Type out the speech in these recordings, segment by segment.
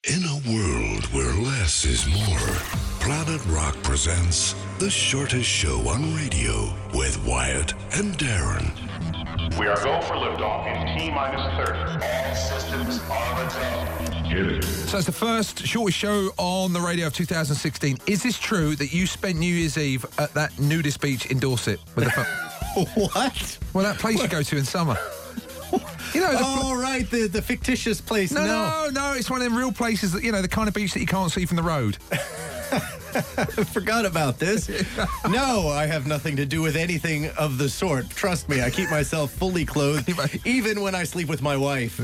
In a world where less is more, Planet Rock presents the shortest show on radio with Wyatt and Darren. We are go for liftoff in T-minus 30. All systems are go. Get it. So it's the first shortest show on the radio of 2016. Is this true that you spent New Year's Eve at that nudist beach in Dorset? With the What? Well, that place you go to in summer. You know, right, the fictitious place. No, it's one of them real places that, you know, the kind of beach that you can't see from the road. I forgot about this. No, I have nothing to do with anything of the sort. Trust me, I keep myself fully clothed, even when I sleep with my wife.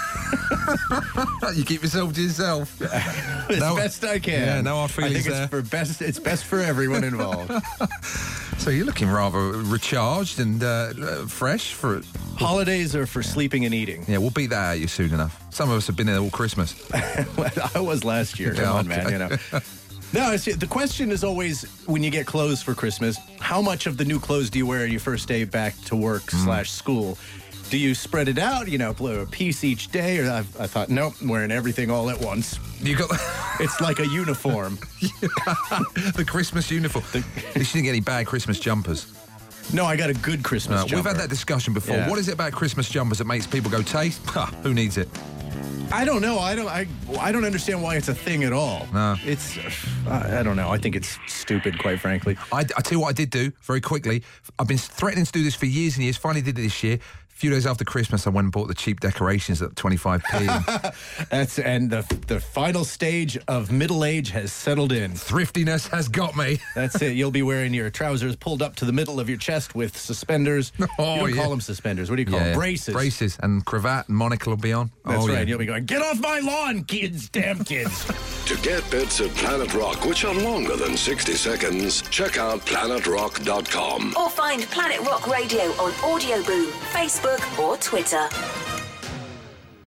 You keep yourself to yourself. As best I can. Yeah, no hard feelings I think it's best for everyone involved. So you're looking rather recharged and fresh for... Holidays are for sleeping and eating. Yeah, we'll beat that out of you soon enough. Some of us have been there all Christmas. I was last year. Come on, man, you know. No, the question is always, when you get clothes for Christmas, how much of the new clothes do you wear your first day back to work / school? Do you spread it out, you know, a piece each day? Or I thought, nope, I'm wearing everything all at once. You got... It's like a uniform. The Christmas uniform. At least you didn't get any bad Christmas jumpers. No, I got a good Christmas jumper. We've had that discussion before. Yeah. What is it about Christmas jumpers that makes people go, taste? Who needs it? I don't know. I don't understand why it's a thing at all. No. It's, I don't know. I think it's stupid, quite frankly. I tell you what I did do, very quickly. I've been threatening to do this for years and years. Finally did it this year. A few days after Christmas, I went and bought the cheap decorations at 25p. And the final stage of middle age has settled in. Thriftiness has got me. That's it. You'll be wearing your trousers pulled up to the middle of your chest with suspenders. You don't call them suspenders. What do you call them? Braces. Braces and cravat and monocle will be on. That's right. You'll be going, get off my lawn, kids, damn kids. To get bits of Planet Rock, which are longer than 60 seconds, check out planetrock.com. Or find Planet Rock Radio on Audio Boom, Facebook or Twitter.